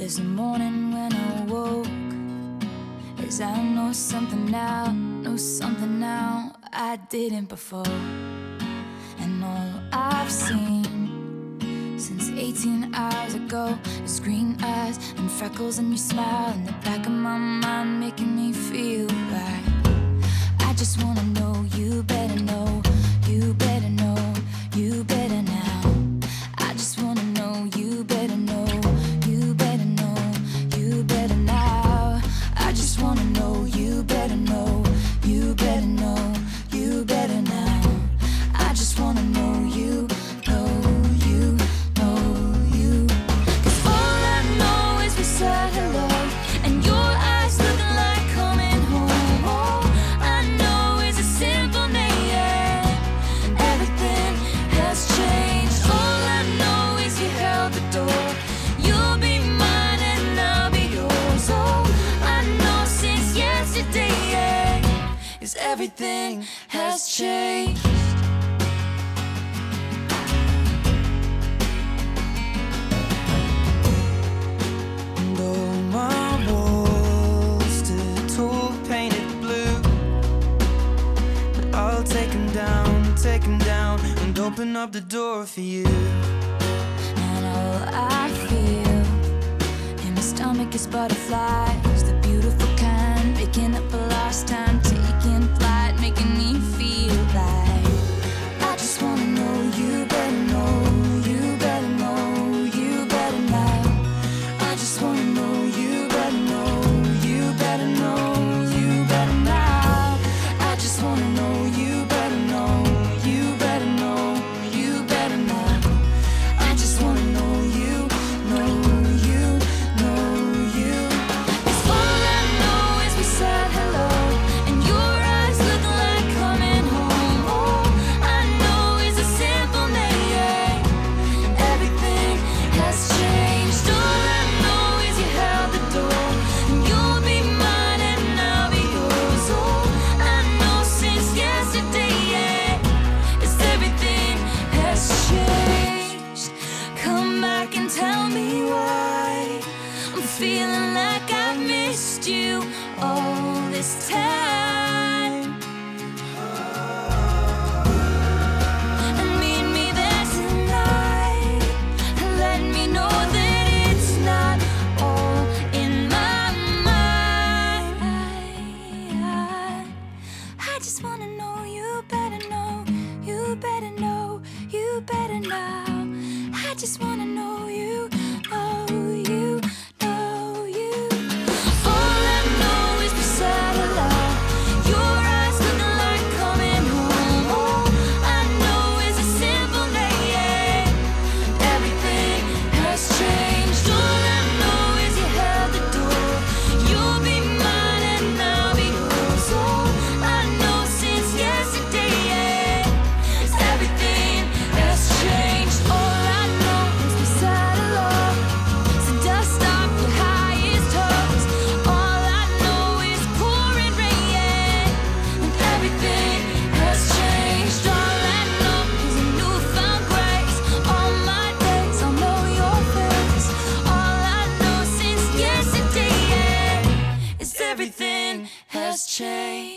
This morning when I woke, as I know something now I didn't before. And all I've seen since 18 hours ago is green eyes and freckles and your smile in the back of my mind, making me feel right. I just wanna know, you better know, you better know, you better now. I just wanna know, you better know, you better know, you better now. I just wanna know, you better know, you better know, you better now. I just wanna know, you know, you know, you. 'Cause all I know is we said hello, and your eyes looking like coming home. All I know is a simple name, everything has changed. All I know is you held the door, you'll be mine and I'll be yours. All I know since yesterday is everything has changed. And all my walls stood tall, painted blue, but I'll take 'em down, and open up the door for you. And all I feel in my stomach is butterflies, the beautiful kind, picking up a lost time.